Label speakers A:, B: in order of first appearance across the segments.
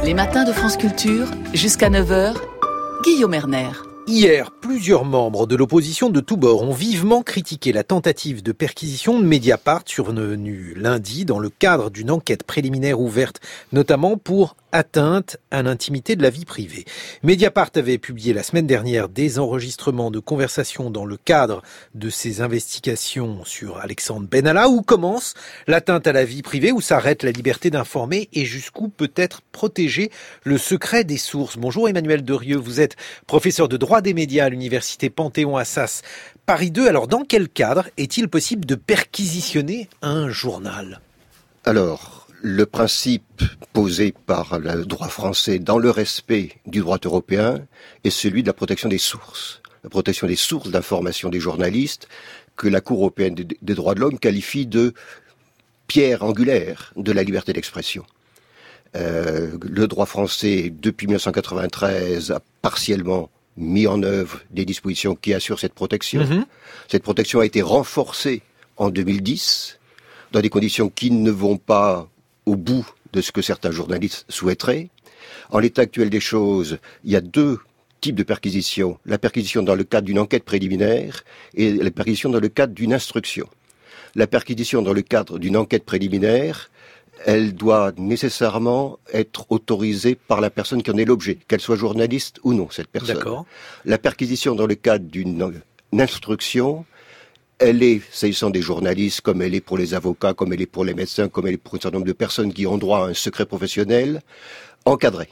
A: Les matins de France Culture, jusqu'à 9h, Guillaume Erner.
B: Hier, plusieurs membres de l'opposition de tous bords ont vivement critiqué la tentative de perquisition de Mediapart survenue lundi dans le cadre d'une enquête préliminaire ouverte notamment pour atteinte à l'intimité de la vie privée. Mediapart avait publié la semaine dernière des enregistrements de conversations dans le cadre de ses investigations sur Alexandre Benalla. Où commence l'atteinte à la vie privée, où s'arrête la liberté d'informer et jusqu'où peut être protégé le secret des sources. Bonjour Emmanuel Derieux, vous êtes professeur de droit des médias à l'université Panthéon-Assas Paris 2. Alors dans quel cadre est-il possible de perquisitionner un journal ?
C: Alors, le principe posé par le droit français dans le respect du droit européen est celui de la protection des sources. La protection des sources d'information des journalistes que la Cour européenne des droits de l'homme qualifie de pierre angulaire de la liberté d'expression. Le droit français, depuis 1993, a partiellement mis en œuvre des dispositions qui assurent cette protection. Cette protection a été renforcée en 2010 dans des conditions qui ne vont pas au bout de ce que certains journalistes souhaiteraient. En l'état actuel des choses, il y a deux types de perquisitions. La perquisition dans le cadre d'une enquête préliminaire et la perquisition dans le cadre d'une instruction. La perquisition dans le cadre d'une enquête préliminaire, elle doit nécessairement être autorisée par la personne qui en est l'objet, qu'elle soit journaliste ou non, cette personne.
B: D'accord.
C: La perquisition dans le cadre d'une instruction, elle est, s'agissant des journalistes, comme elle est pour les avocats, comme elle est pour les médecins, comme elle est pour un certain nombre de personnes qui ont droit à un secret professionnel, encadrée.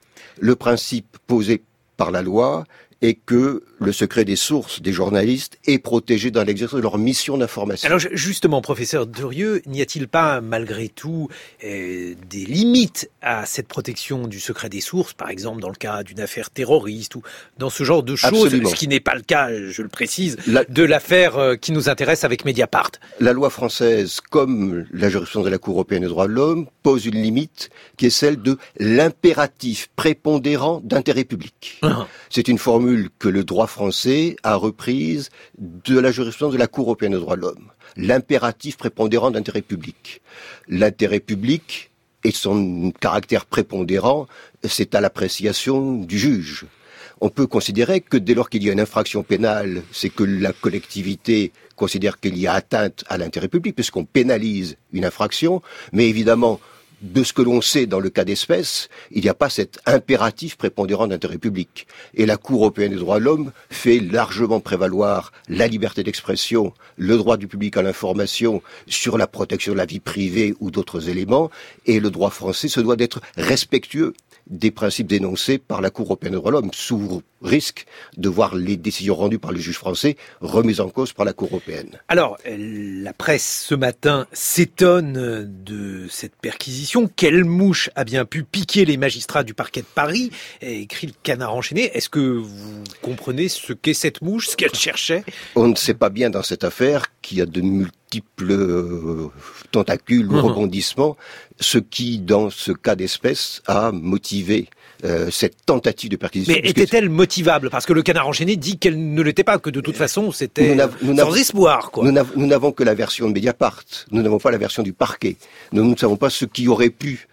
C: Le principe posé par la loi est que le secret des sources des journalistes est protégé dans l'exercice de leur mission d'information.
B: Alors justement, professeur Derieux, n'y a-t-il pas malgré tout des limites à cette protection du secret des sources, par exemple dans le cas d'une affaire terroriste ou dans ce genre de choses,
C: Absolument.
B: Ce qui n'est pas le cas, je le précise, de l'affaire qui nous intéresse avec Mediapart.
C: La loi française, comme la jurisprudence de la Cour européenne des droits de l'homme, pose une limite qui est celle de l'impératif prépondérant d'intérêt public. C'est une formule que le droit français a reprise de la jurisprudence de la Cour européenne des droits de l'homme. L'impératif prépondérant d'intérêt public. L'intérêt public et son caractère prépondérant, c'est à l'appréciation du juge. On peut considérer que dès lors qu'il y a une infraction pénale, c'est que la collectivité considère qu'il y a atteinte à l'intérêt public, puisqu'on pénalise une infraction, mais évidemment, de ce que l'on sait dans le cas d'espèce, il n'y a pas cet impératif prépondérant d'intérêt public. Et la Cour européenne des droits de l'homme fait largement prévaloir la liberté d'expression, le droit du public à l'information sur la protection de la vie privée ou d'autres éléments, et le droit français se doit d'être respectueux des principes dénoncés par la Cour européenne des droits de l'homme, sous risque de voir les décisions rendues par le juge français remises en cause par la Cour européenne.
B: Alors, la presse ce matin s'étonne de cette perquisition. Quelle mouche a bien pu piquer les magistrats du parquet de Paris, écrit le Canard enchaîné. Est-ce que vous comprenez ce qu'est cette mouche, ce qu'elle cherchait ?
C: On ne sait pas bien dans cette affaire qu'il y a de multiples tentacules ou rebondissements, ce qui, dans ce cas d'espèce, a motivé cette tentative de perquisition.
B: Mais était-elle motivable ? Parce que le Canard enchaîné dit qu'elle ne l'était pas, que de toute façon c'était sans espoir, quoi.
C: Nous n'avons que la version de Mediapart, nous n'avons pas la version du parquet. Nous ne savons pas ce qui aurait pu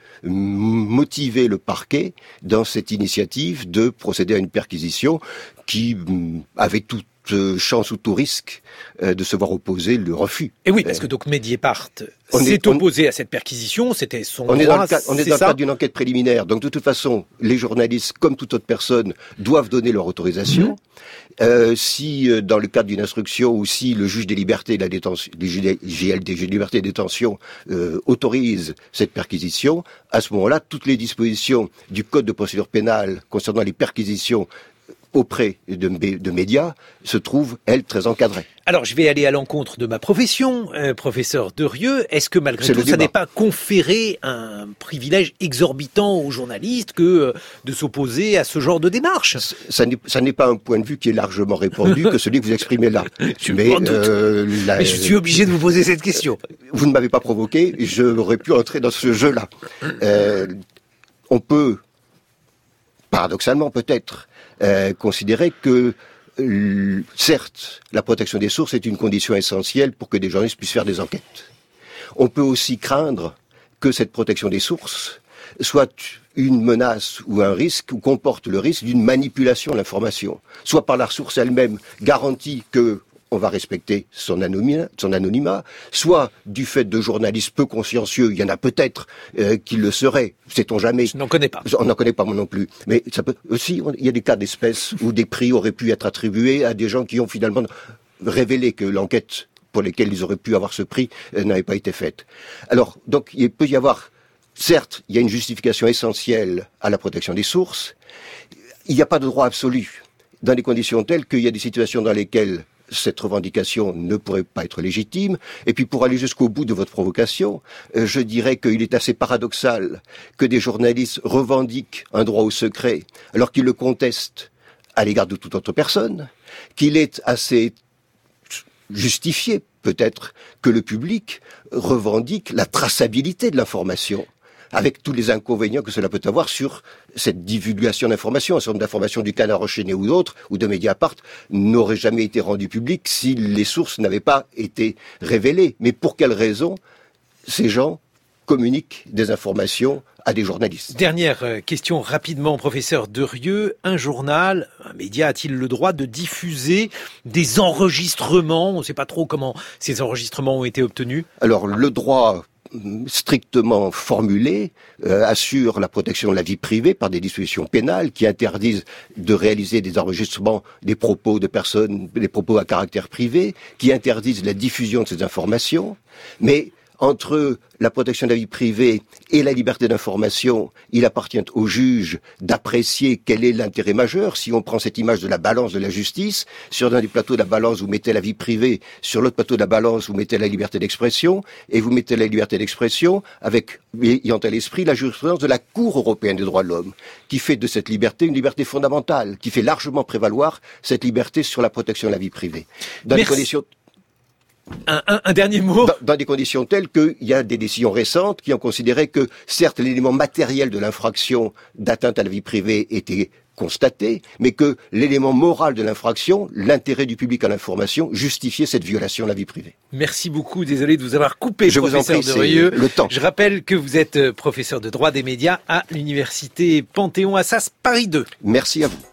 C: motiver le parquet dans cette initiative de procéder à une perquisition qui avait toute chance ou tout risque de se voir opposer le refus.
B: Et oui, parce que donc Mediapart s'est opposé à cette perquisition, c'était son droit.
C: On est dans le cadre d'une enquête préliminaire, donc de toute façon, les journalistes, comme toute autre personne, doivent donner leur autorisation. Si dans le cadre d'une instruction ou si le juge des libertés et de la détention, les JLD, des libertés et détention, autorise cette perquisition, à ce moment-là, toutes les dispositions du Code de procédure pénale concernant les perquisitions auprès de médias se trouve, elle, très encadrée.
B: Alors, je vais aller à l'encontre de ma profession, professeur Derieux. Est-ce que malgré tout, ça n'est pas conféré un privilège exorbitant aux journalistes que de s'opposer à ce genre de démarche ?
C: Ça n'est pas un point de vue qui est largement répandu que celui que vous exprimez là.
B: Mais je suis obligé de vous poser cette question.
C: Vous ne m'avez pas provoqué, j'aurais pu entrer dans ce jeu-là. On peut, paradoxalement peut-être, considérer que certes, la protection des sources est une condition essentielle pour que des journalistes puissent faire des enquêtes. On peut aussi craindre que cette protection des sources soit une menace ou un risque, ou comporte le risque d'une manipulation de l'information, soit par la source elle-même garantie que on va respecter son anonymat, soit du fait de journalistes peu consciencieux, il y en a peut-être qui le seraient, sait-on jamais.
B: Je n'en connais pas.
C: On n'en connaît pas moi non plus. Mais ça peut aussi, il y a des cas d'espèces où des prix auraient pu être attribués à des gens qui ont finalement révélé que l'enquête pour lesquelles ils auraient pu avoir ce prix n'avait pas été faite. Alors, donc, il peut y avoir, certes, il y a une justification essentielle à la protection des sources. Il n'y a pas de droit absolu dans des conditions telles qu'il y a des situations dans lesquelles cette revendication ne pourrait pas être légitime. Et puis pour aller jusqu'au bout de votre provocation, je dirais qu'il est assez paradoxal que des journalistes revendiquent un droit au secret alors qu'ils le contestent à l'égard de toute autre personne, qu'il est assez justifié peut-être que le public revendique la traçabilité de l'information, avec tous les inconvénients que cela peut avoir sur cette divulgation d'informations. Un certain nombre d'informations du Canard enchaîné ou d'autres, ou de Mediapart, n'auraient jamais été rendues publiques si les sources n'avaient pas été révélées. Mais pour quelles raisons ces gens communiquent des informations à des journalistes?
B: Dernière question rapidement, professeur Derieux. Un journal, un média a-t-il le droit de diffuser des enregistrements? On ne sait pas trop comment ces enregistrements ont été obtenus.
C: Alors, le droit strictement formulé assure la protection de la vie privée par des dispositions pénales qui interdisent de réaliser des enregistrements des propos de personnes, des propos à caractère privé, qui interdisent la diffusion de ces informations, mais entre la protection de la vie privée et la liberté d'information, il appartient au juge d'apprécier quel est l'intérêt majeur. Si on prend cette image de la balance de la justice, sur l'un des plateaux de la balance, vous mettez la vie privée, sur l'autre plateau de la balance, vous mettez la liberté d'expression, et vous mettez la liberté d'expression avec, ayant à l'esprit, la jurisprudence de la Cour européenne des droits de l'homme, qui fait de cette liberté une liberté fondamentale, qui fait largement prévaloir cette liberté sur la protection de la vie privée. Dans des conditions...
B: Un dernier mot.
C: Dans des conditions telles qu'il y a des décisions récentes qui ont considéré que, certes, l'élément matériel de l'infraction d'atteinte à la vie privée était constaté, mais que l'élément moral de l'infraction, l'intérêt du public à l'information, justifiait cette violation de la vie privée.
B: Merci beaucoup. Désolé de vous avoir coupé,
C: je
B: professeur
C: vous en prie,
B: Derieux.
C: C'est le temps.
B: Je rappelle que vous êtes professeur de droit des médias à l'université Panthéon-Assas Paris 2.
C: Merci à vous.